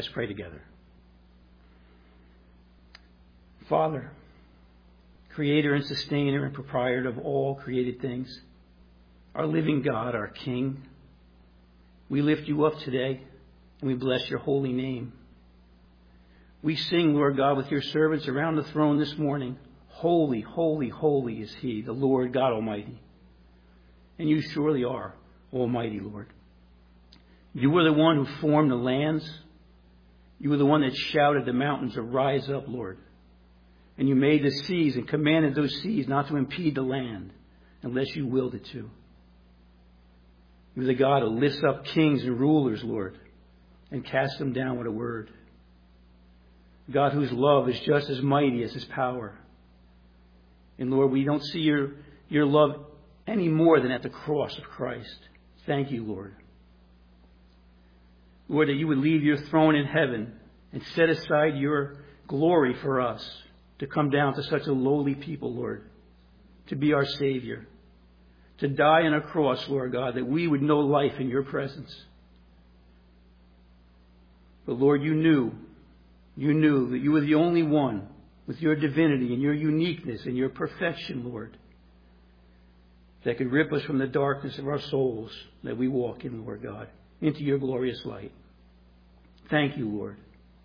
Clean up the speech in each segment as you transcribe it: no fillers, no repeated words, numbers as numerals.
Let's pray together. Father, creator and sustainer and proprietor of all created things, our living God, our King, we lift you up today and we bless your holy name. We sing, Lord God, with your servants around the throne this morning, holy, holy, holy is he, the Lord God Almighty. And you surely are Almighty, Lord. You were the one who formed the lands. You were the one that shouted the mountains to rise up, Lord. And you made the seas and commanded those seas not to impede the land unless you willed it to. You're the God who lifts up kings and rulers, Lord, and casts them down with a word. God whose love is just as mighty as his power. And Lord, we don't see your love any more than at the cross of Christ. Thank you, Lord. Lord, that you would leave your throne in heaven and set aside your glory for us to come down to such a lowly people, Lord, to be our Savior, to die on a cross, Lord God, that we would know life in your presence. But Lord, you knew that you were the only one with your divinity and your uniqueness and your perfection, Lord, that could rip us from the darkness of our souls that we walk in, Lord God, into your glorious light. Thank you, Lord.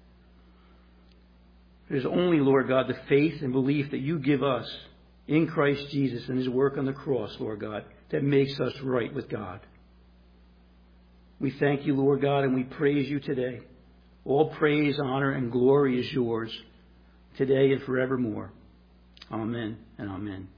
It is only, Lord God, the faith and belief that you give us in Christ Jesus and his work on the cross, Lord God, that makes us right with God. We thank you, Lord God, and we praise you today. All praise, honor, and glory is yours today and forevermore. Amen and amen.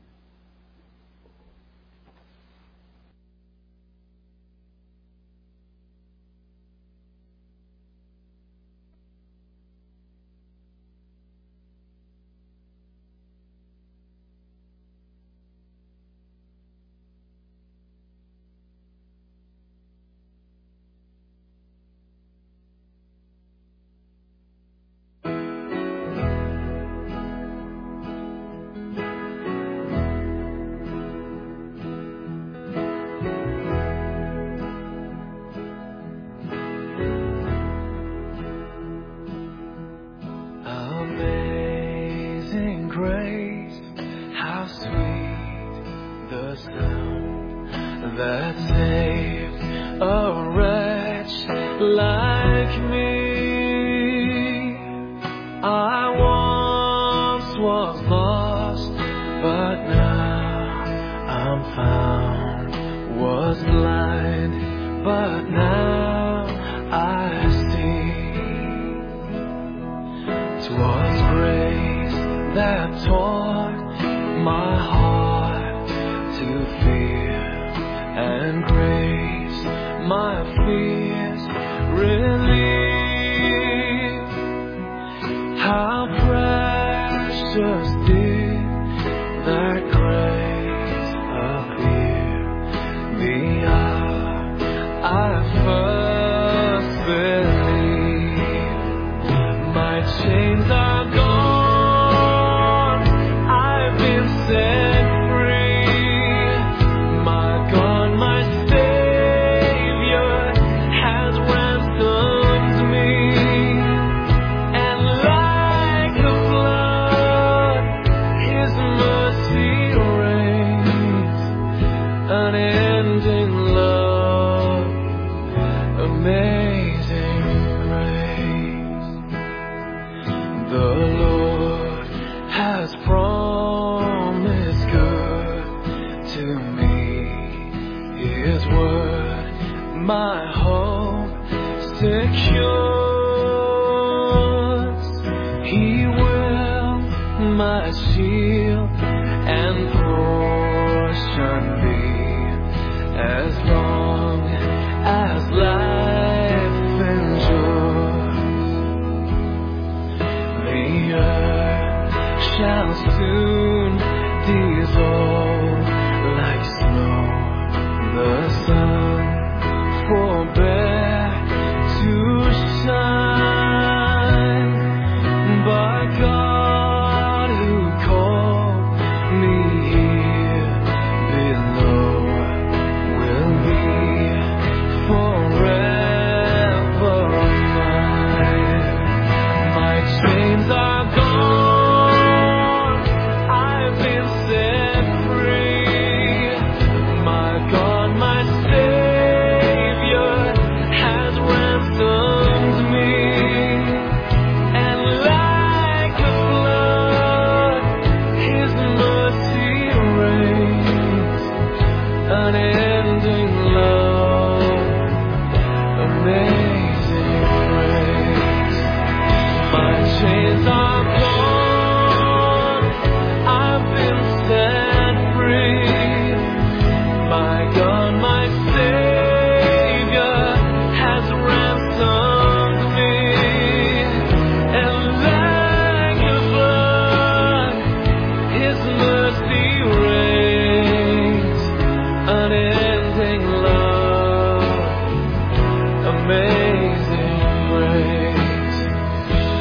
Forever mine.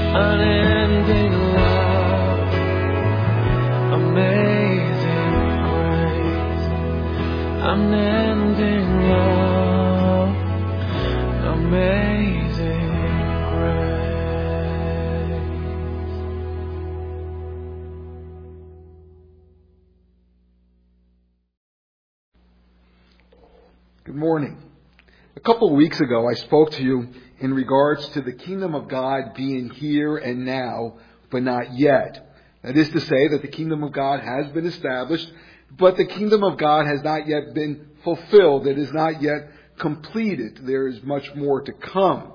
unending love, amazing grace, unending love, amazing grace. Good morning. A couple of weeks ago, I spoke to you in regards to the kingdom of God being here and now, but not yet. That is to say that the kingdom of God has been established, but the kingdom of God has not yet been fulfilled. It is not yet completed. There is much more to come.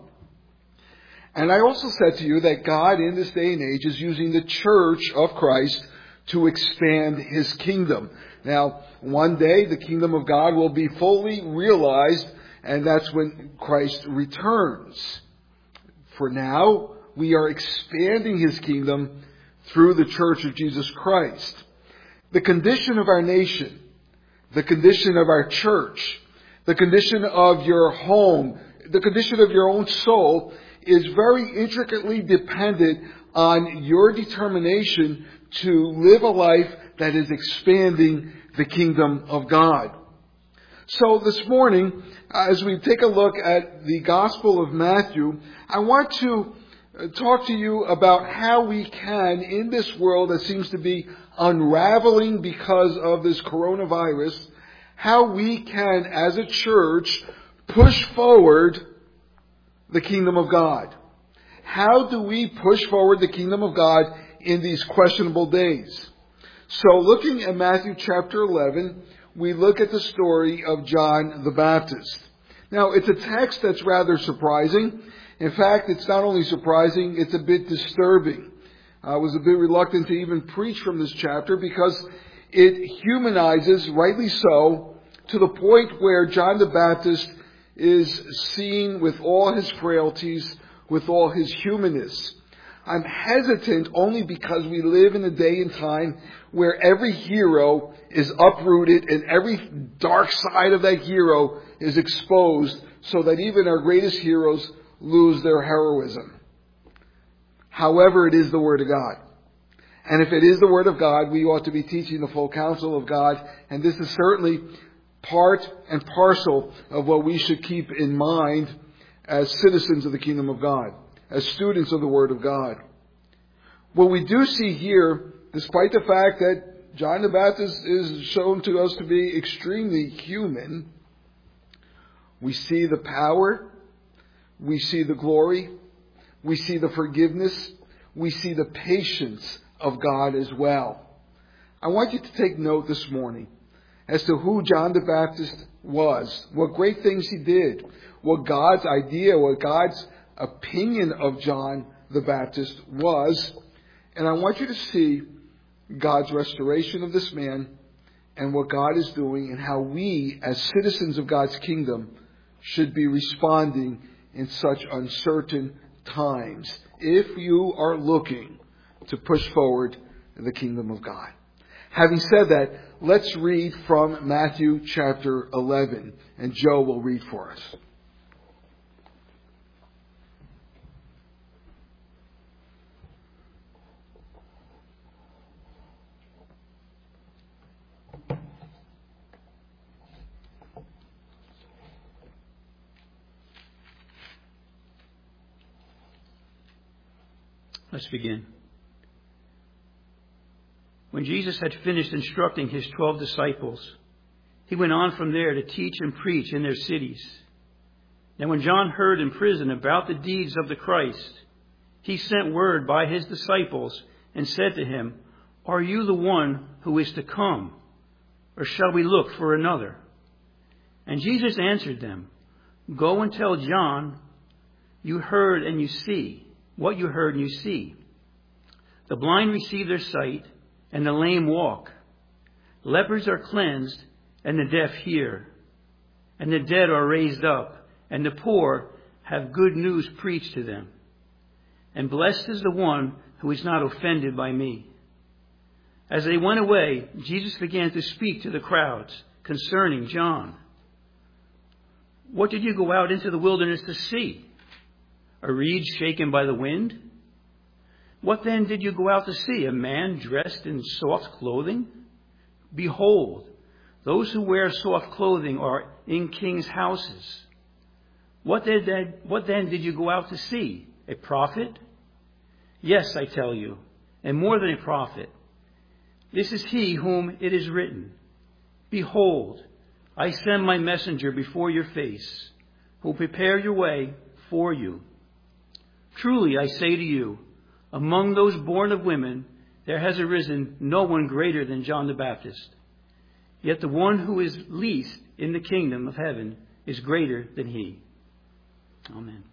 And I also said to you that God in this day and age is using the church of Christ to expand His kingdom. Now, one day the kingdom of God will be fully realized, and that's when Christ returns. For now, we are expanding His kingdom through the church of Jesus Christ. The condition of our nation, the condition of our church, the condition of your home, the condition of your own soul is very intricately dependent on your determination to live a life that is expanding the kingdom of God. So this morning, as we take a look at the Gospel of Matthew, I want to talk to you about how we can, in this world that seems to be unraveling because of this coronavirus, how we can, as a church, push forward the kingdom of God. How do we push forward the kingdom of God in these questionable days? So looking at Matthew chapter 11, we look at the story of John the Baptist. Now, it's a text that's rather surprising. In fact, it's not only surprising, it's a bit disturbing. I was a bit reluctant to even preach from this chapter because it humanizes, rightly so, to the point where John the Baptist is seen with all his frailties, with all his humanness. I'm hesitant only because we live in a day and time where every hero is uprooted and every dark side of that hero is exposed so that even our greatest heroes lose their heroism. However, it is the Word of God. And if it is the Word of God, we ought to be teaching the full counsel of God. And this is certainly part and parcel of what we should keep in mind as citizens of the kingdom of God, as students of the Word of God. What we do see here, despite the fact that John the Baptist is shown to us to be extremely human, we see the power, we see the glory, we see the forgiveness, we see the patience of God as well. I want you to take note this morning as to who John the Baptist was, what great things he did, what God's idea, what God's opinion of John the Baptist was. And I want you to see God's restoration of this man and what God is doing and how we, as citizens of God's kingdom, should be responding in such uncertain times if you are looking to push forward the kingdom of God. Having said that, let's read from Matthew chapter 11, and Joe will read for us. Let's begin. When Jesus had finished instructing his 12 disciples, he went on from there to teach and preach in their cities. Now when John heard in prison about the deeds of the Christ, he sent word by his disciples and said to him, "Are you the one who is to come, or shall we look for another?" And Jesus answered them, "Go and tell John, you heard and you see, what you heard and you see. The blind receive their sight, and the lame walk. Lepers are cleansed, and the deaf hear. And the dead are raised up, and the poor have good news preached to them. And blessed is the one who is not offended by me." As they went away, Jesus began to speak to the crowds concerning John. "What did you go out into the wilderness to see? A reed shaken by the wind? What then did you go out to see? A man dressed in soft clothing? Behold, those who wear soft clothing are in kings' houses. What then did you go out to see? A prophet? Yes, I tell you, and more than a prophet. This is he whom it is written, Behold, I send my messenger before your face, who will prepare your way for you. Truly, I say to you, among those born of women, there has arisen no one greater than John the Baptist. Yet the one who is least in the kingdom of heaven is greater than he. Amen.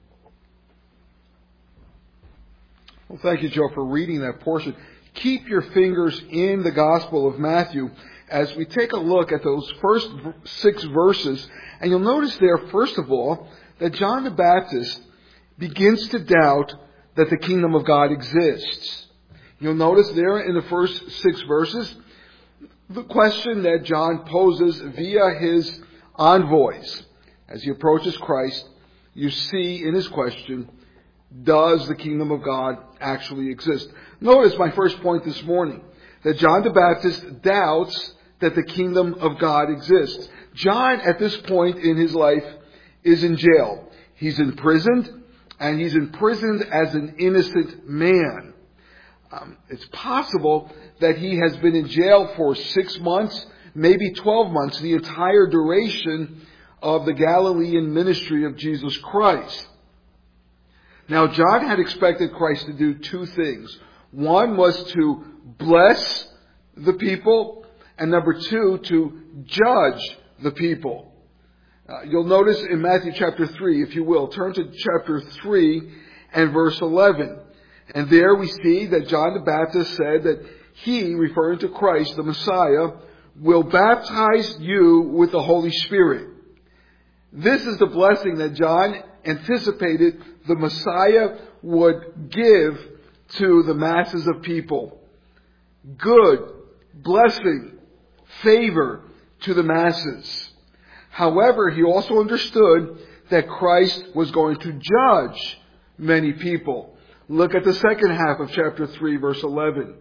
Well, thank you, Joe, for reading that portion. Keep your fingers in the Gospel of Matthew as we take a look at those first 6 verses. And you'll notice there, first of all, that John the Baptist begins to doubt that the kingdom of God exists. You'll notice there in the first 6 verses, the question that John poses via his envoys. As he approaches Christ, you see in his question, does the kingdom of God actually exist? Notice my first point this morning, that John the Baptist doubts that the kingdom of God exists. John, at this point in his life, is in jail. He's imprisoned, and he's imprisoned as an innocent man. It's possible that he has been in jail for 6 months, maybe 12 months, the entire duration of the Galilean ministry of Jesus Christ. Now, John had expected Christ to do 2 things. One was to bless the people, and number 2, to judge the people. You'll notice in Matthew chapter 3, if you will, turn to chapter 3 and verse 11. And there we see that John the Baptist said that he, referring to Christ, the Messiah, will baptize you with the Holy Spirit. This is the blessing that John anticipated the Messiah would give to the masses of people. Good, blessing, favor to the masses. However, he also understood that Christ was going to judge many people. Look at the second half of chapter 3, verse 11.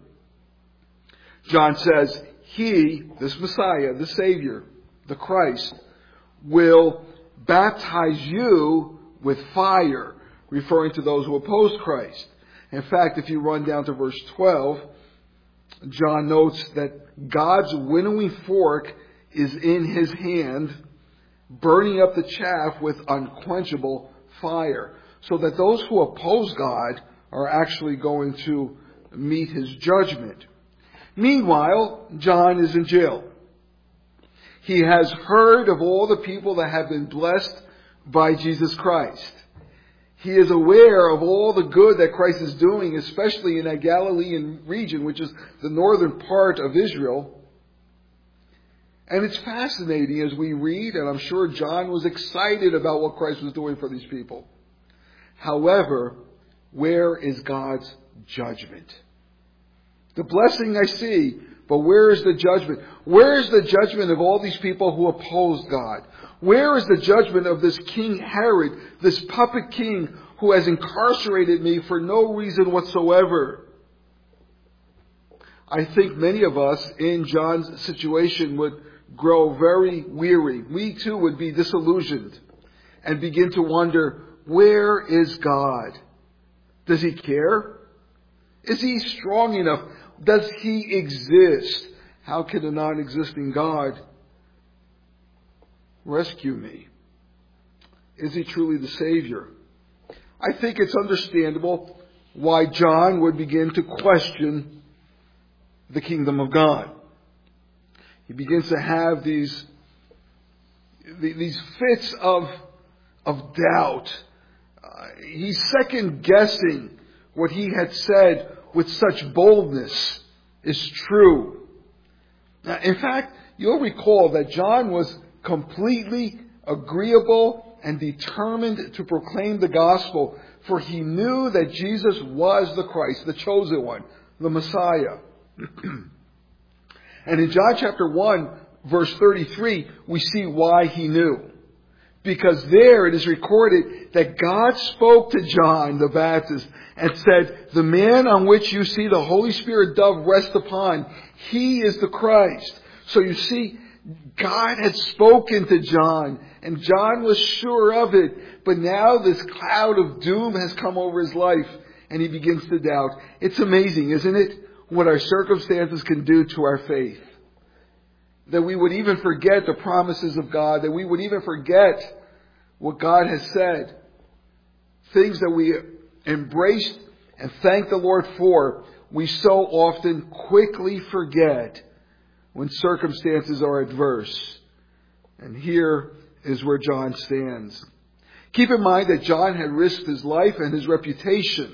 John says, he, this Messiah, the Savior, the Christ, will baptize you with fire, referring to those who oppose Christ. In fact, if you run down to verse 12, John notes that God's winnowing fork is in his hand, burning up the chaff with unquenchable fire. So that those who oppose God are actually going to meet his judgment. Meanwhile, John is in jail. He has heard of all the people that have been blessed by Jesus Christ. He is aware of all the good that Christ is doing, especially in that Galilean region, which is the northern part of Israel. And it's fascinating as we read, and I'm sure John was excited about what Christ was doing for these people. However, where is God's judgment? The blessing I see, but where is the judgment? Where is the judgment of all these people who opposed God? Where is the judgment of this King Herod, this puppet king who has incarcerated me for no reason whatsoever? I think many of us in John's situation would grow very weary. We too would be disillusioned and begin to wonder, where is God? Does he care? Is he strong enough? Does he exist? How can a non-existing God rescue me? Is he truly the Savior? I think it's understandable why John would begin to question the kingdom of God. He begins to have these fits of doubt. He's second guessing what he had said with such boldness is true. Now, in fact, you'll recall that John was completely agreeable and determined to proclaim the gospel, for he knew that Jesus was the Christ, the chosen one, the Messiah. And in John chapter 1, verse 33, we see why he knew. Because there it is recorded that God spoke to John the Baptist and said, the man on which you see the Holy Spirit dove rest upon, he is the Christ. So you see, God had spoken to John, and John was sure of it. But now this cloud of doom has come over his life, and he begins to doubt. It's amazing, isn't it, what our circumstances can do to our faith? That we would even forget the promises of God, that we would even forget what God has said. Things that we embraced and thank the Lord for, we so often quickly forget when circumstances are adverse. And here is where John stands. Keep in mind that John had risked his life and his reputation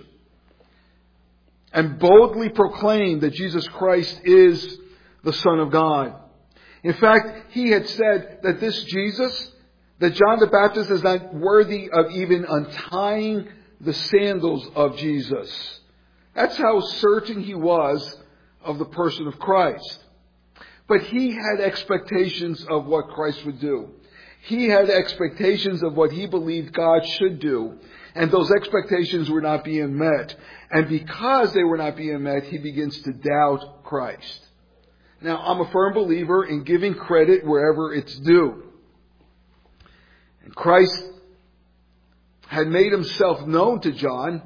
and boldly proclaimed that Jesus Christ is the Son of God. In fact, he had said that this Jesus, that John the Baptist is not worthy of even untying the sandals of Jesus. That's how certain he was of the person of Christ. But he had expectations of what Christ would do. He had expectations of what he believed God should do. And those expectations were not being met. And because they were not being met, he begins to doubt Christ. Now, I'm a firm believer in giving credit wherever it's due. And Christ had made himself known to John.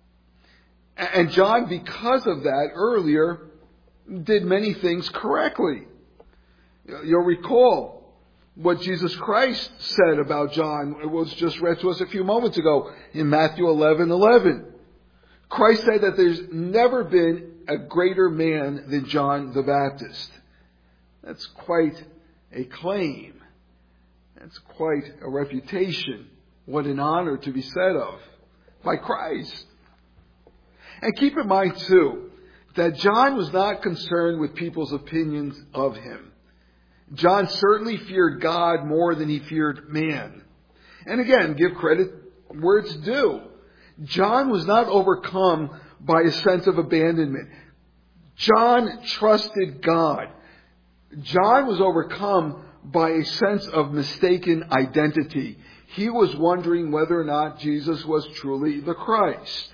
And John, because of that, earlier, did many things correctly. You'll recall what Jesus Christ said about John. It was just read to us a few moments ago in Matthew 11:11. Christ said that there's never been a greater man than John the Baptist. That's quite a claim. That's quite a reputation. What an honor to be said of by Christ. And keep in mind, too, that John was not concerned with people's opinions of him. John certainly feared God more than he feared man. And again, give credit where it's due. John was not overcome by a sense of abandonment. John trusted God. John was overcome by a sense of mistaken identity. He was wondering whether or not Jesus was truly the Christ.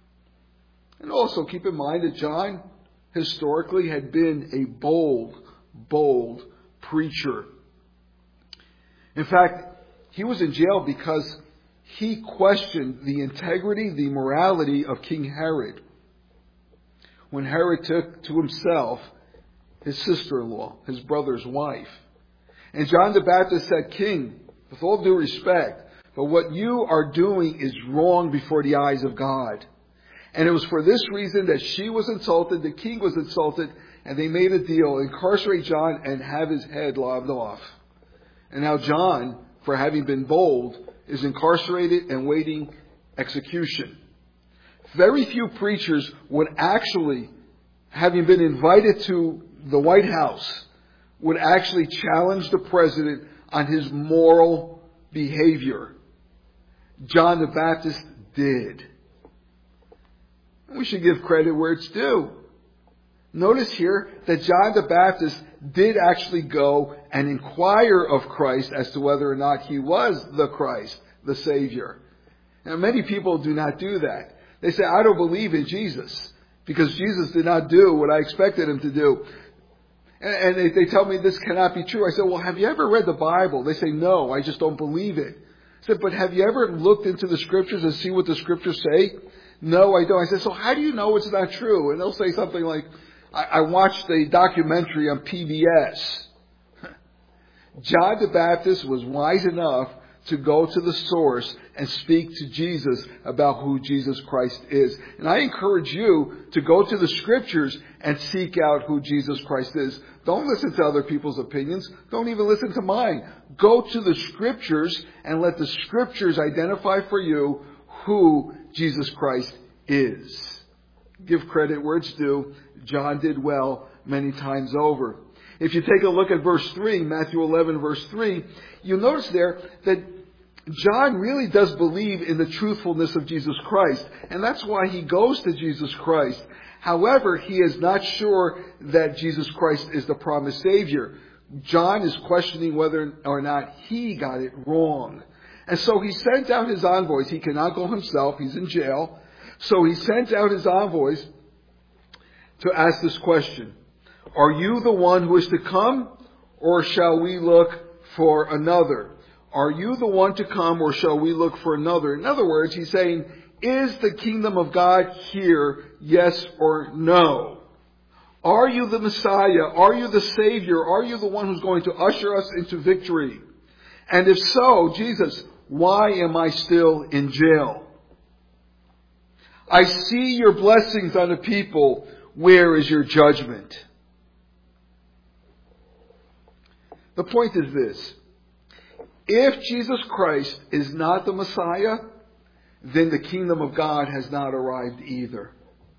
And also keep in mind that John historically had been a bold preacher. In fact, he was in jail because he questioned the integrity, the morality of King Herod. When Herod took to himself his sister-in-law, his brother's wife. And John the Baptist said, King, with all due respect, but what you are doing is wrong before the eyes of God. And it was for this reason that she was insulted, the king was insulted, and they made a deal, incarcerate John and have his head lobbed off. And now John, for having been bold, is incarcerated and waiting execution. Very few preachers would actually, having been invited to the White House, would actually challenge the president on his moral behavior. John the Baptist did. We should give credit where it's due. Notice here that John the Baptist did actually go and inquire of Christ as to whether or not he was the Christ, the Savior. Now, many people do not do that. They say, I don't believe in Jesus because Jesus did not do what I expected him to do. And they tell me this cannot be true. I said, well, have you ever read the Bible? They say, no, I just don't believe it. I said, but have you ever looked into the Scriptures and see what the Scriptures say? No, I don't. I said, so how do you know it's not true? And they'll say something like, I watched a documentary on PBS. John the Baptist was wise enough to go to the source and speak to Jesus about who Jesus Christ is. And I encourage you to go to the Scriptures and seek out who Jesus Christ is. Don't listen to other people's opinions. Don't even listen to mine. Go to the Scriptures and let the Scriptures identify for you who Jesus Christ is. Give credit where it's due. John did well many times over. If you take a look at verse 3, Matthew 11, verse 3, you'll notice there that John really does believe in the truthfulness of Jesus Christ. And that's why he goes to Jesus Christ. However, he is not sure that Jesus Christ is the promised Savior. John is questioning whether or not he got it wrong. And so he sent out his envoys. He cannot go himself. He's in jail. So he sent out his envoys to ask this question. Are you the one who is to come, or shall we look for another? Are you the one to come, or shall we look for another? In other words, he's saying, is the kingdom of God here, yes or no? Are you the Messiah? Are you the Savior? Are you the one who's going to usher us into victory? And if so, Jesus, why am I still in jail? I see your blessings on the people. Where is your judgment? The point is this. If Jesus Christ is not the Messiah, then the kingdom of God has not arrived either.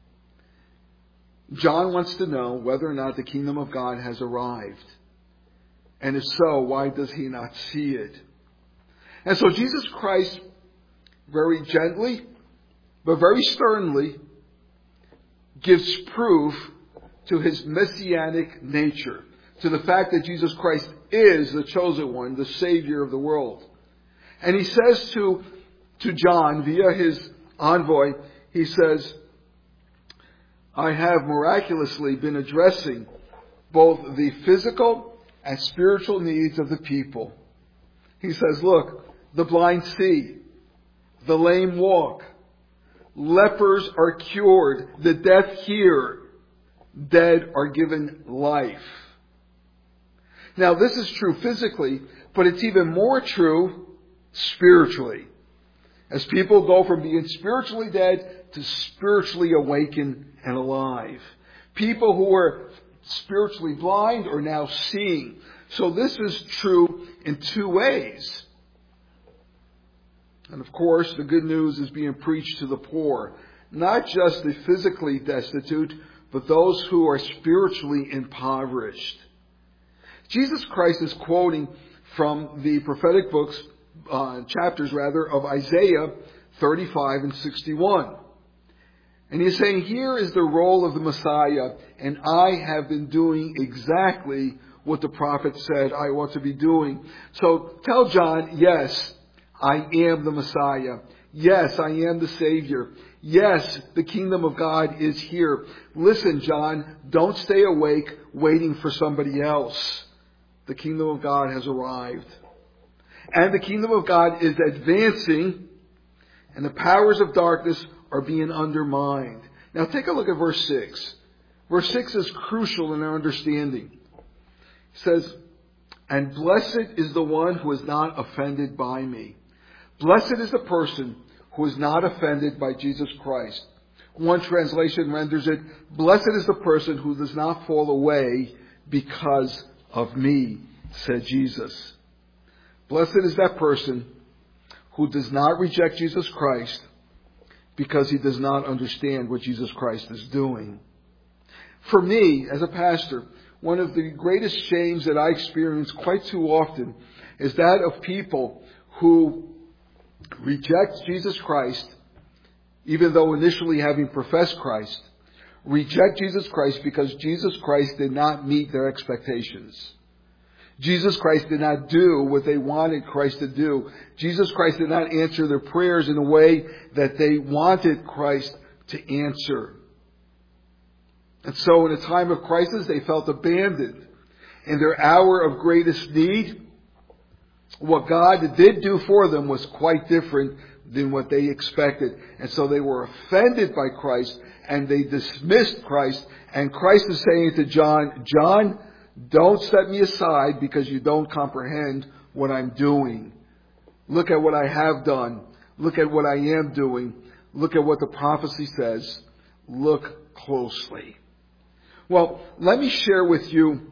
John wants to know whether or not the kingdom of God has arrived. And if so, why does he not see it? And so Jesus Christ, very gently, but very sternly, gives proof to his messianic nature, to the fact that Jesus Christ is the chosen one, the Savior of the world. And he says to John, via his envoy, he says, I have miraculously been addressing both the physical and spiritual needs of the people. He says, look, the blind see, the lame walk, lepers are cured, the deaf hear, dead are given life. Now this is true physically, but it's even more true spiritually. As people go from being spiritually dead to spiritually awakened and alive. People who were spiritually blind are now seeing. So this is true in two ways. And of course, the good news is being preached to the poor. Not just the physically destitute, but those who are spiritually impoverished. Jesus Christ is quoting from the prophetic books, chapters of Isaiah 35 and 61. And he's saying, here is the role of the Messiah, and I have been doing exactly what the prophet said I ought to be doing. So tell John, yes, I am the Messiah. Yes, I am the Savior. Yes, the kingdom of God is here. Listen, John, don't stay awake waiting for somebody else. The kingdom of God has arrived. And the kingdom of God is advancing, and the powers of darkness are being undermined. Now take a look at verse 6. Verse 6 is crucial in our understanding. It says, and blessed is the one who is not offended by me. Blessed is the person who is not offended by Jesus Christ. One translation renders it, blessed is the person who does not fall away because of me, said Jesus. Blessed is that person who does not reject Jesus Christ because he does not understand what Jesus Christ is doing. For me, as a pastor, one of the greatest shames that I experience quite too often is that of people who reject Jesus Christ, even though initially having professed Christ, reject Jesus Christ because Jesus Christ did not meet their expectations. Jesus Christ did not do what they wanted Christ to do. Jesus Christ did not answer their prayers in a way that they wanted Christ to answer. And so in a time of crisis, they felt abandoned. In their hour of greatest need, what God did do for them was quite different than what they expected. And so they were offended by Christ, and they dismissed Christ. And Christ is saying to John, John, don't set me aside because you don't comprehend what I'm doing. Look at what I have done. Look at what I am doing. Look at what the prophecy says. Look closely. Well, let me share with you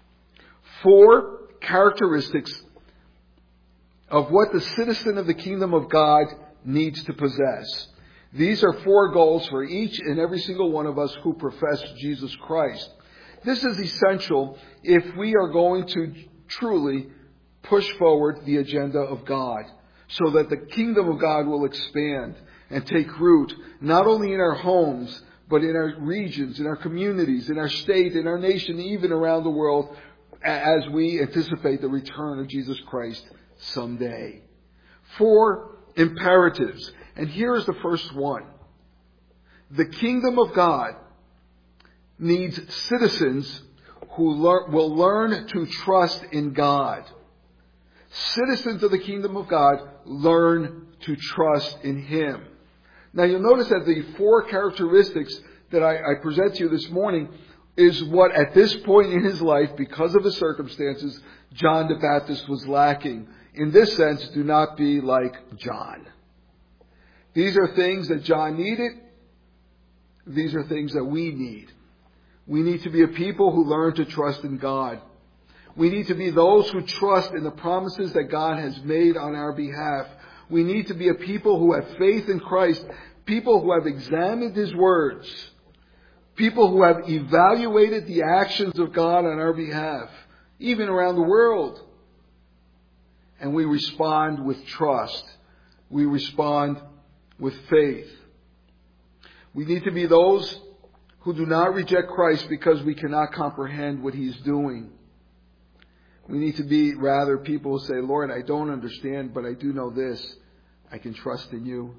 4 characteristics of what the citizen of the kingdom of God needs to possess. These are 4 goals for each and every single one of us who profess Jesus Christ. This is essential if we are going to truly push forward the agenda of God, so that the kingdom of God will expand and take root, not only in our homes, but in our regions, in our communities, in our state, in our nation, even around the world, as we anticipate the return of Jesus Christ someday. 4 imperatives. And here is the first one. The kingdom of God needs citizens who will learn to trust in God. Citizens of the kingdom of God learn to trust in Him. Now you'll notice that the 4 characteristics that I present to you this morning is what at this point in his life, because of his circumstances, John the Baptist was lacking. In this sense, do not be like John. These are things that John needed. These are things that we need. We need to be a people who learn to trust in God. We need to be those who trust in the promises that God has made on our behalf. We need to be a people who have faith in Christ, people who have examined His words, people who have evaluated the actions of God on our behalf, even around the world. And we respond with trust. We respond with faith. We need to be those who do not reject Christ because we cannot comprehend what He's doing. We need to be rather people who say, Lord, I don't understand, but I do know this. I can trust in You.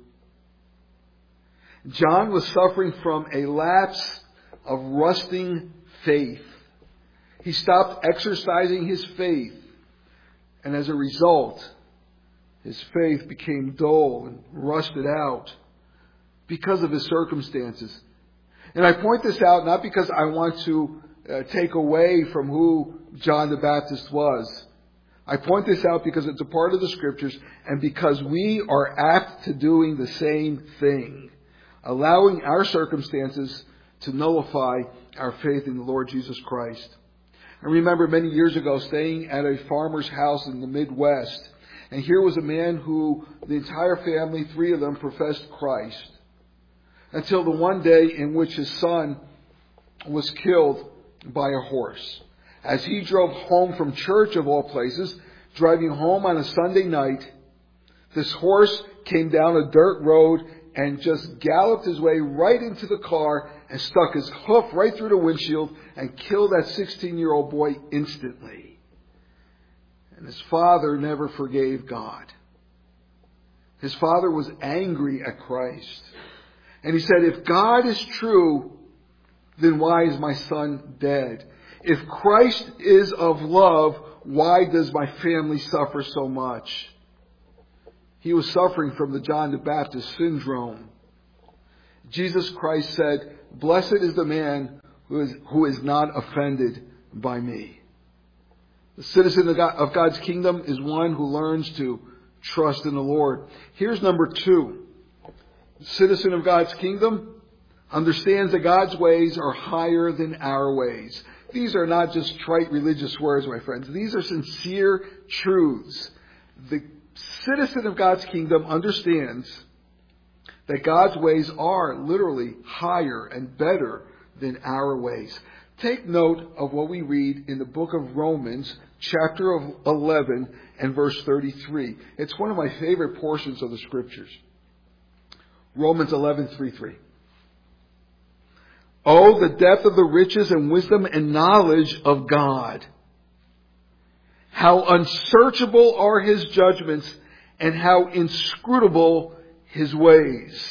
John was suffering from a lapse of rusting faith. He stopped exercising his faith. And as a result, his faith became dull and rusted out because of his circumstances. And I point this out not because I want to take away from who John the Baptist was. I point this out because it's a part of the Scriptures and because we are apt to doing the same thing, allowing our circumstances to nullify our faith in the Lord Jesus Christ. I remember many years ago staying at a farmer's house in the Midwest, and here was a man who the entire family, 3 of them, professed Christ. Until the one day in which his son was killed by a horse. As he drove home from church, of all places, driving home on a Sunday night, this horse came down a dirt road and just galloped his way right into the car and stuck his hoof right through the windshield and killed that 16-year-old boy instantly. And his father never forgave God. His father was angry at Christ. And he said, if God is true, then why is my son dead? If Christ is of love, why does my family suffer so much? He was suffering from the John the Baptist syndrome. Jesus Christ said, blessed is the man who is not offended by me. The citizen of God's kingdom is one who learns to trust in the Lord. Here's number 2. The citizen of God's kingdom understands that God's ways are higher than our ways. These are not just trite religious words, my friends. These are sincere truths. The citizen of God's kingdom understands that God's ways are literally higher and better than our ways. Take note of what we read in the book of Romans, chapter 11 and verse 33. It's one of my favorite portions of the Scriptures. Romans 11:3. Oh, the depth of the riches and wisdom and knowledge of God. How unsearchable are His judgments and how inscrutable His ways.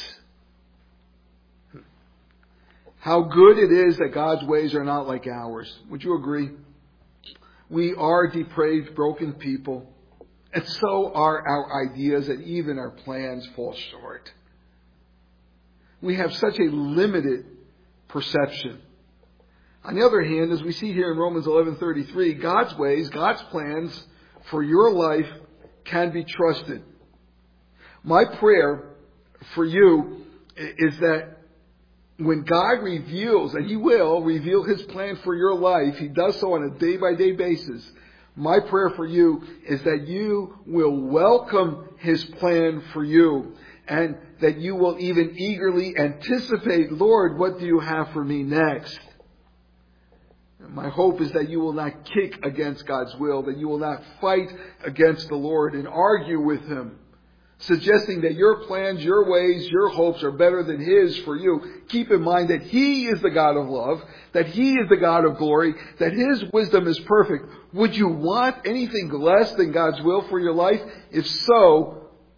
How good it is that God's ways are not like ours. Would you agree? We are depraved, broken people, and so are our ideas, and even our plans fall short. We have such a limited perception. On the other hand, as we see here in Romans 11:33, God's ways, God's plans for your life can be trusted. My prayer for you is that when God reveals, and He will reveal His plan for your life, He does so on a day-by-day basis. My prayer for you is that you will welcome His plan for you, and that you will even eagerly anticipate, Lord, what do you have for me next? And my hope is that you will not kick against God's will, that you will not fight against the Lord and argue with Him, suggesting that your plans, your ways, your hopes are better than His for you. Keep in mind that He is the God of love, that He is the God of glory, that His wisdom is perfect. Would you want anything less than God's will for your life? If so,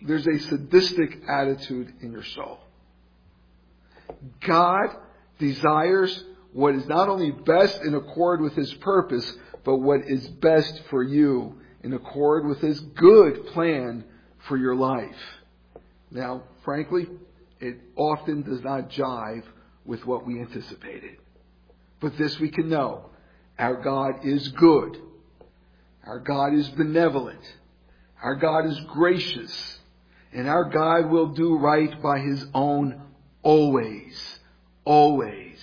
there's a sadistic attitude in your soul. God desires what is not only best in accord with His purpose, but what is best for you in accord with His good plan for your life. Now, frankly, it often does not jive with what we anticipated. But this we can know. Our God is good. Our God is benevolent. Our God is gracious. And our God will do right by His own always. Always.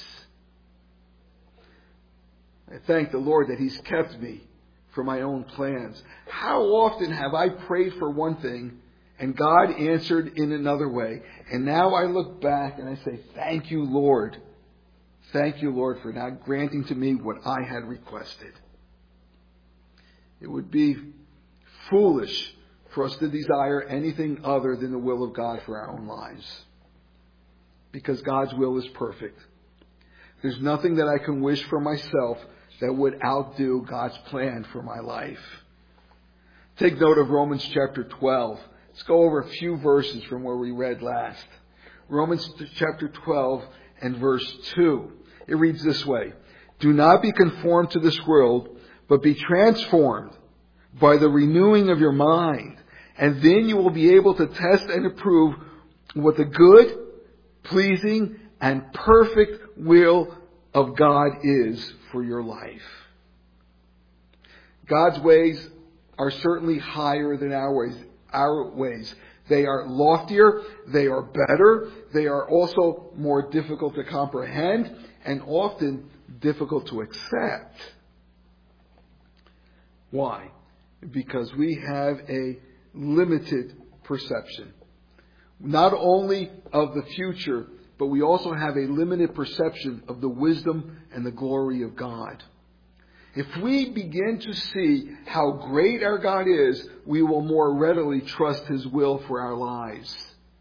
I thank the Lord that He's kept me from my own plans. How often have I prayed for one thing and God answered in another way? And now I look back and I say, thank you, Lord. Thank you, Lord, for not granting to me what I had requested. It would be foolish for us to desire anything other than the will of God for our own lives. Because God's will is perfect. There's nothing that I can wish for myself that would outdo God's plan for my life. Take note of Romans chapter 12. Let's go over a few verses from where we read last. Romans chapter 12 and verse 2. It reads this way. Do not be conformed to this world, but be transformed by the renewing of your mind. And then you will be able to test and approve what the good, pleasing, and perfect will of God is for your life. God's ways are certainly higher than our ways. They are loftier, they are better, they are also more difficult to comprehend, and often difficult to accept. Why? Because we have a limited perception. Not only of the future, but we also have a limited perception of the wisdom and the glory of God. If we begin to see how great our God is, we will more readily trust His will for our lives.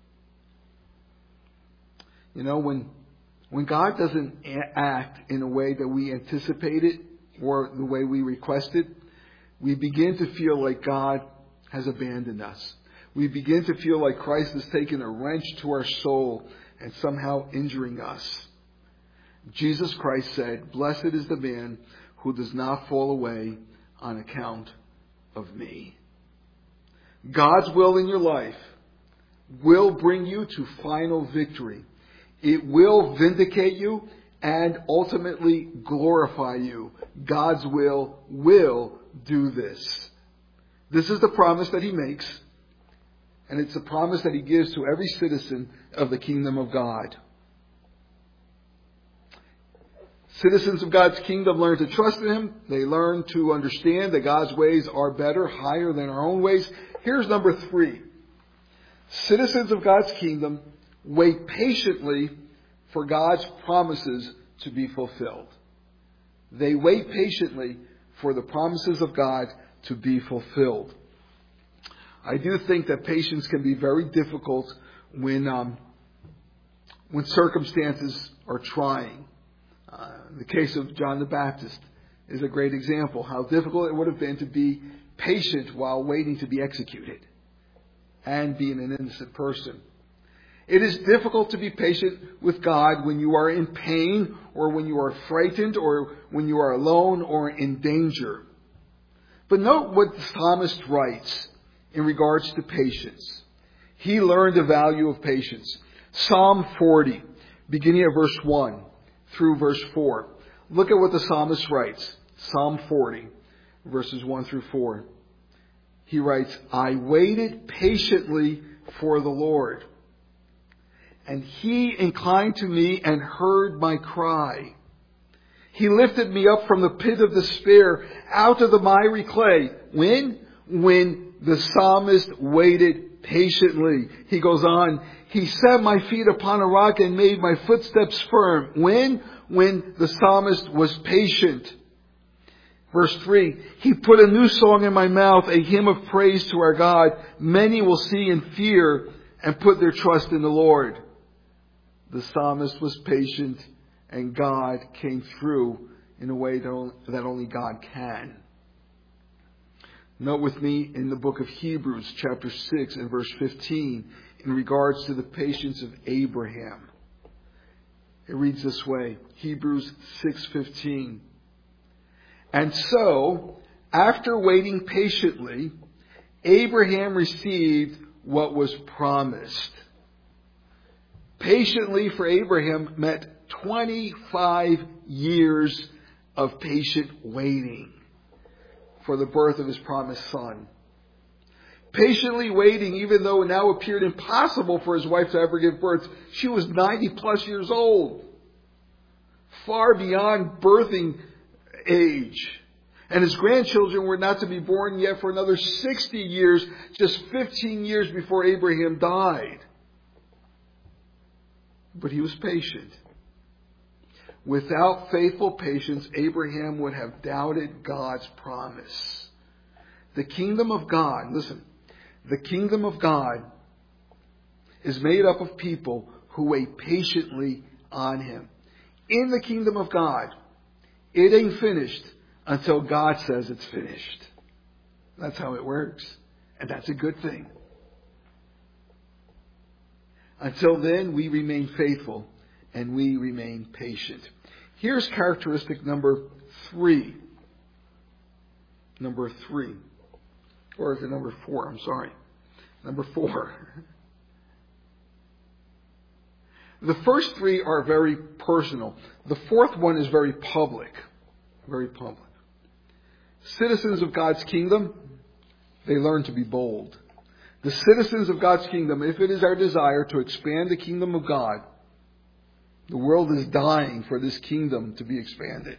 You know, when God doesn't act in a way that we anticipated or the way we requested, we begin to feel like God has abandoned us. We begin to feel like Christ has taken a wrench to our soul and somehow injuring us. Jesus Christ said, "Blessed is the man who does not fall away on account of me." God's will in your life will bring you to final victory. It will vindicate you and ultimately glorify you. God's will do this. This is the promise that He makes, and it's a promise that He gives to every citizen of the kingdom of God. Citizens of God's kingdom learn to trust in Him. They learn to understand that God's ways are better, higher than our own ways. Here's number 3. Citizens of God's kingdom wait patiently for God's promises to be fulfilled. They wait patiently for the promises of God to be fulfilled. I do think that patience can be very difficult when circumstances are trying. The case of John the Baptist is a great example. How difficult it would have been to be patient while waiting to be executed and being an innocent person. It is difficult to be patient with God when you are in pain or when you are frightened or when you are alone or in danger. But note what the psalmist writes in regards to patience. He learned the value of patience. Psalm 40, beginning at verse 1 through verse 4. Look at what the psalmist writes. Psalm 40, verses 1 through 4. He writes, I waited patiently for the Lord, and He inclined to me and heard my cry. He lifted me up from the pit of despair, out of the miry clay. When the psalmist waited patiently. He goes on, He set my feet upon a rock and made my footsteps firm. When the psalmist was patient. Verse 3, He put a new song in my mouth, a hymn of praise to our God. Many will see and fear and put their trust in the Lord. The psalmist was patient, and God came through in a way that only God can. Note with me in the book of Hebrews chapter 6 and verse 15 in regards to the patience of Abraham. It reads this way, Hebrews 6:15. And so, after waiting patiently, Abraham received what was promised. Patiently for Abraham meant 25 years of patient waiting for the birth of his promised son. Patiently waiting, even though it now appeared impossible for his wife to ever give birth. She was 90 plus years old. Far beyond birthing age. And his grandchildren were not to be born yet for another 60 years, just 15 years before Abraham died. But he was patient. Without faithful patience, Abraham would have doubted God's promise. The kingdom of God, listen, the kingdom of God is made up of people who wait patiently on Him. In the kingdom of God, it ain't finished until God says it's finished. That's how it works. And that's a good thing. Until then, we remain faithful and we remain patient. Here's characteristic number 3. Number 3. Or is it number 4? I'm sorry. Number 4. The first 3 are very personal. The fourth one is very public. Very public. Citizens of God's kingdom, they learn to be bold. The citizens of God's kingdom, if it is our desire to expand the kingdom of God, the world is dying for this kingdom to be expanded.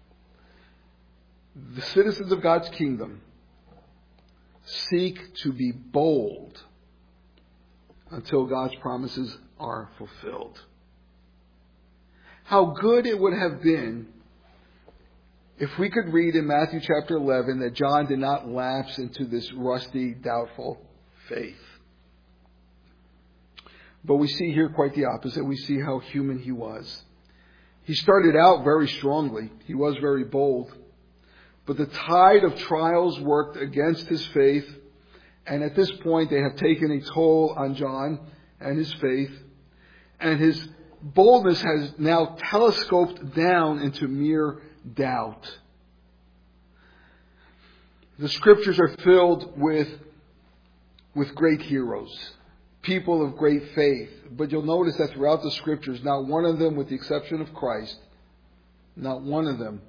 The citizens of God's kingdom seek to be bold until God's promises are fulfilled. How good it would have been if we could read in Matthew chapter 11 that John did not lapse into this rusty, doubtful faith. But we see here quite the opposite. We see how human he was. He started out very strongly. He was very bold. But the tide of trials worked against his faith. And at this point, they have taken a toll on John and his faith. And his boldness has now telescoped down into mere doubt. The scriptures are filled with great heroes, people of great faith. But you'll notice that throughout the scriptures, not one of them, with the exception of Christ, not one of them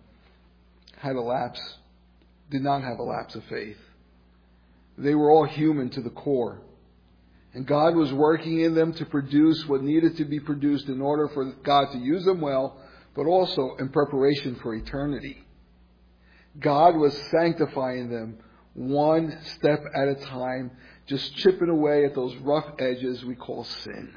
did not have a lapse of faith. They were all human to the core. And God was working in them to produce what needed to be produced in order for God to use them well, but also in preparation for eternity. God was sanctifying them one step at a time, just chipping away at those rough edges we call sin.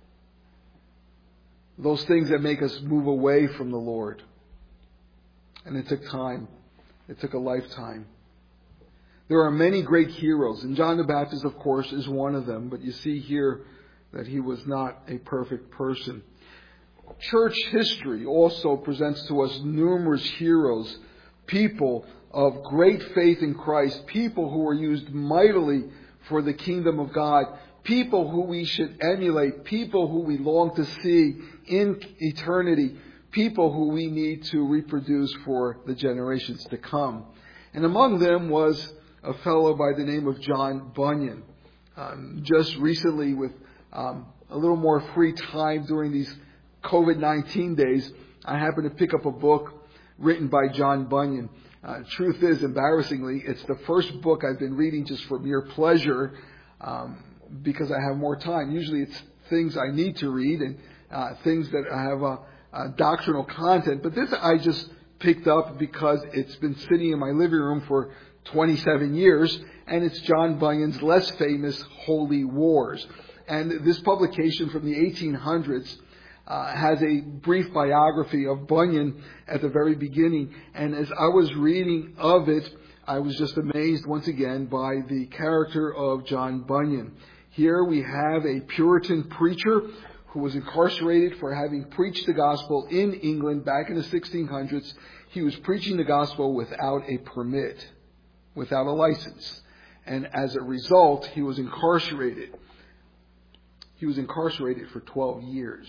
Those things that make us move away from the Lord. And it took time. It took a lifetime. There are many great heroes, and John the Baptist, of course, is one of them. But you see here that he was not a perfect person. Church history also presents to us numerous heroes, people of great faith in Christ, people who were used mightily for the kingdom of God, people who we should emulate, people who we long to see in eternity, people who we need to reproduce for the generations to come. And among them was a fellow by the name of John Bunyan. Just recently, with a little more free time during these COVID-19 days, I happened to pick up a book written by John Bunyan. Truth is, embarrassingly, it's the first book I've been reading just for mere pleasure, because I have more time. Usually it's things I need to read and things that have doctrinal content. But this I just picked up because it's been sitting in my living room for 27 years, and it's John Bunyan's less famous Holy Wars. And this publication from the 1800s has a brief biography of Bunyan at the very beginning. And as I was reading of it, I was just amazed once again by the character of John Bunyan. Here we have a Puritan preacher who was incarcerated for having preached the gospel in England back in the 1600s. He was preaching the gospel without a permit. without a license. And as a result, he was incarcerated. He was incarcerated for 12 years.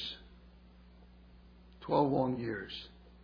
12 long years.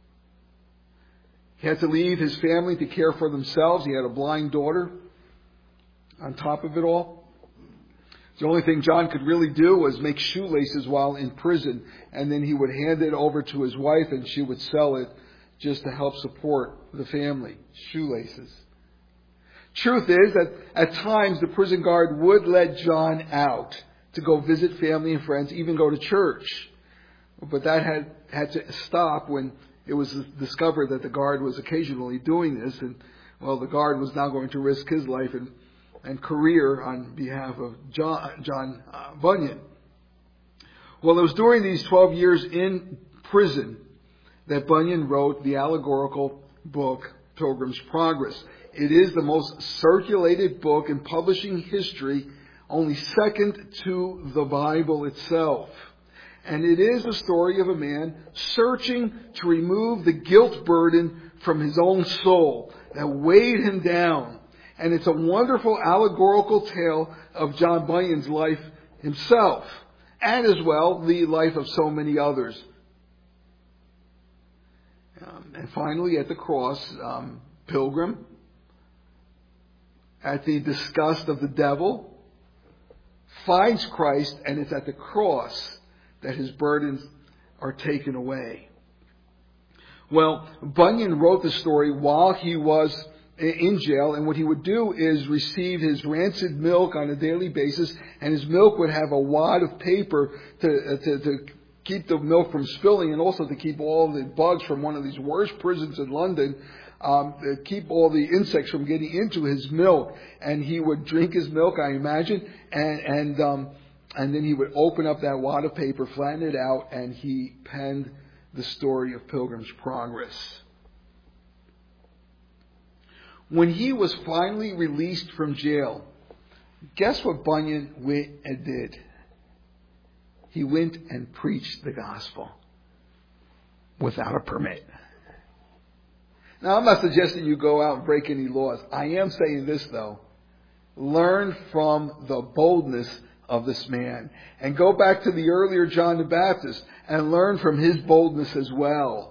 He had to leave his family to care for themselves. He had a blind daughter on top of it all. The only thing John could really do was make shoelaces while in prison, and then he would hand it over to his wife and she would sell it just to help support the family. Shoelaces. Truth is that at times the prison guard would let John out to go visit family and friends, even go to church. But that had to stop when it was discovered that the guard was occasionally doing this, and well, the guard was now going to risk his life and career on behalf of John Bunyan. Well, it was during these 12 years in prison that Bunyan wrote the allegorical book Pilgrim's Progress. It is the most circulated book in publishing history, only second to the Bible itself. And it is a story of a man searching to remove the guilt burden from his own soul that weighed him down. And it's a wonderful allegorical tale of John Bunyan's life himself, and as well the life of so many others. And finally, at the cross, Pilgrim, at the disgust of the devil, finds Christ, and it's at the cross that his burdens are taken away. Well, Bunyan wrote the story while he was in jail, and what he would do is receive his rancid milk on a daily basis, and his milk would have a wad of paper to keep the milk from spilling, and also to keep all the bugs from one of these worst prisons in London, keep all the insects from getting into his milk. And he would drink his milk, I imagine, and then he would open up that wad of paper, flatten it out, and he penned the story of Pilgrim's Progress. When he was finally released from jail, guess what Bunyan went and did? He went and preached the gospel without a permit. Now, I'm not suggesting you go out and break any laws. I am saying this, though. Learn from the boldness of this man. And go back to the earlier John the Baptist and learn from his boldness as well.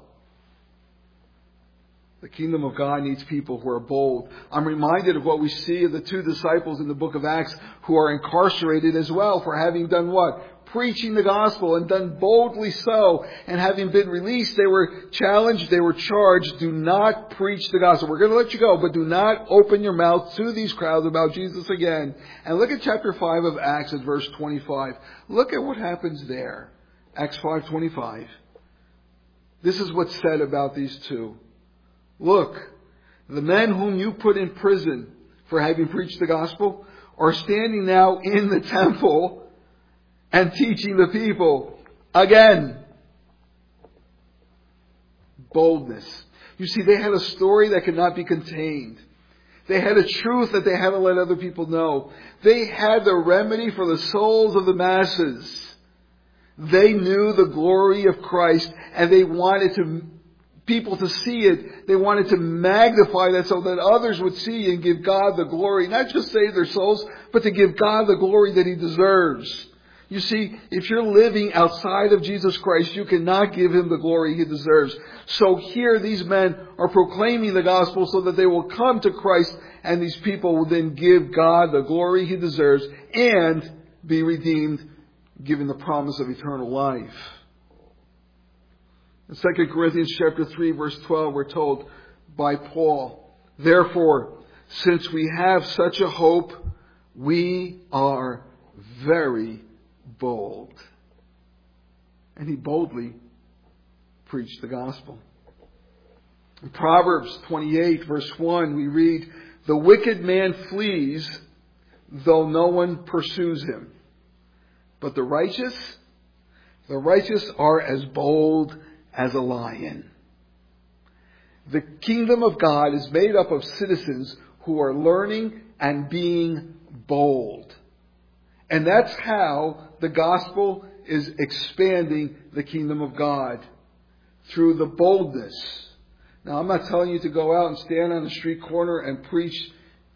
The kingdom of God needs people who are bold. I'm reminded of what we see of the two disciples in the book of Acts who are incarcerated as well for having done what? Preaching the gospel, and done boldly so. And having been released, they were challenged, they were charged, do not preach the gospel. We're going to let you go, but do not open your mouth to these crowds about Jesus again. And look at chapter 5 of Acts at verse 25. Look at what happens there. Acts 5:25. This is what's said about these two. Look, the men whom you put in prison for having preached the gospel are standing now in the temple and teaching the people again. Boldness. You see, they had a story that could not be contained. They had a truth that they had to let other people know. They had the remedy for the souls of the masses. They knew the glory of Christ, and they wanted people to see it. They wanted to magnify that so that others would see and give God the glory. Not just save their souls, but to give God the glory that He deserves. You see, if you're living outside of Jesus Christ, you cannot give Him the glory He deserves. So here these men are proclaiming the gospel so that they will come to Christ, and these people will then give God the glory He deserves and be redeemed, given the promise of eternal life. In 2 Corinthians chapter 3, verse 12, we're told by Paul, therefore, since we have such a hope, we are very bold. And he boldly preached the gospel. In Proverbs 28, verse 1, we read, the wicked man flees, though no one pursues him. But the righteous are as bold as a lion. The kingdom of God is made up of citizens who are learning and being bold. And that's how the gospel is expanding the kingdom of God, through the boldness. Now, I'm not telling you to go out and stand on the street corner and preach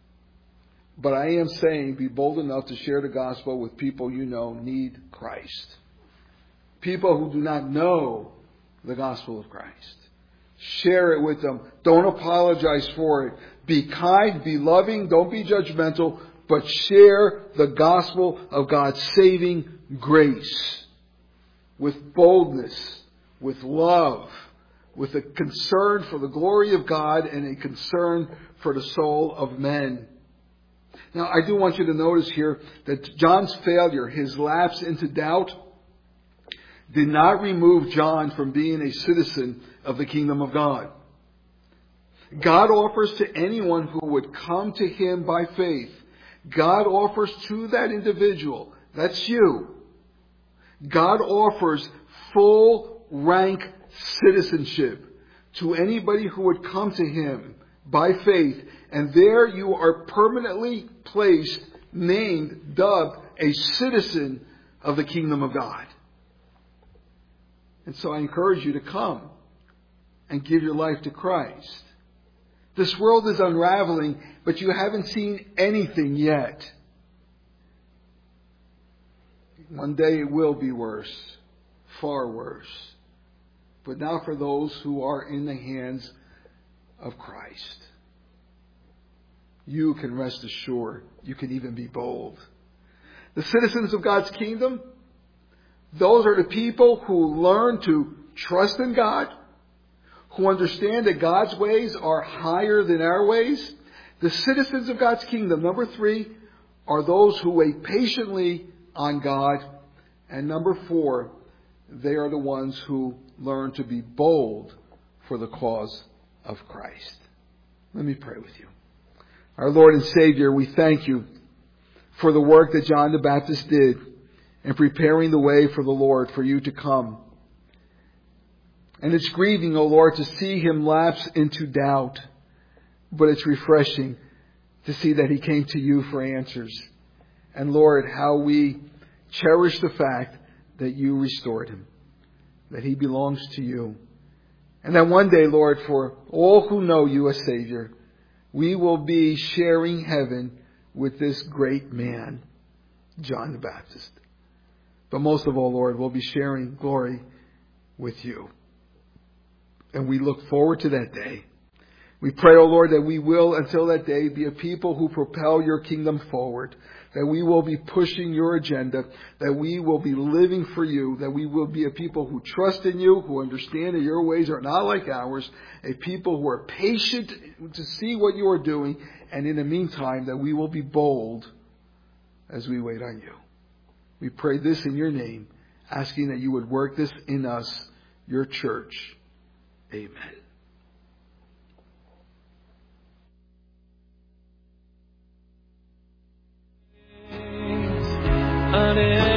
But I am saying be bold enough to share the gospel with people you know need Christ. People who do not know the gospel of Christ. Share it with them. Don't apologize for it. Be kind, be loving, don't be judgmental, but share the gospel of God's saving grace with boldness, with love, with a concern for the glory of God and a concern for the soul of men. Now, I do want you to notice here that John's failure, his lapse into doubt, did not remove John from being a citizen of the kingdom of God. God offers to anyone who would come to Him by faith. God offers to that individual, that's you. God offers full rank citizenship to anybody who would come to Him by faith. And there you are permanently placed, named, dubbed a citizen of the kingdom of God. And so I encourage you to come and give your life to Christ. This world is unraveling, but you haven't seen anything yet. One day it will be worse, far worse. But not for those who are in the hands of Christ. You can rest assured. You can even be bold. The citizens of God's kingdom, those are the people who learn to trust in God, who understand that God's ways are higher than our ways. The citizens of God's kingdom, number 3, are those who wait patiently on God. And number 4, they are the ones who learn to be bold for the cause of Christ. Let me pray with you. Our Lord and Savior, we thank you for the work that John the Baptist did in preparing the way for the Lord, for you to come. And it's grieving, O Lord, to see him lapse into doubt. But it's refreshing to see that he came to you for answers. And Lord, how we cherish the fact that you restored him, that he belongs to you. And that one day, Lord, for all who know you as Savior, we will be sharing heaven with this great man, John the Baptist. But most of all, Lord, we'll be sharing glory with you. And we look forward to that day. We pray, O Lord, that we will, until that day, be a people who propel your kingdom forward. That we will be pushing your agenda. That we will be living for you. That we will be a people who trust in you, who understand that your ways are not like ours. A people who are patient to see what you are doing. And in the meantime, that we will be bold as we wait on you. We pray this in your name, asking that you would work this in us, your church. Amen. Amen.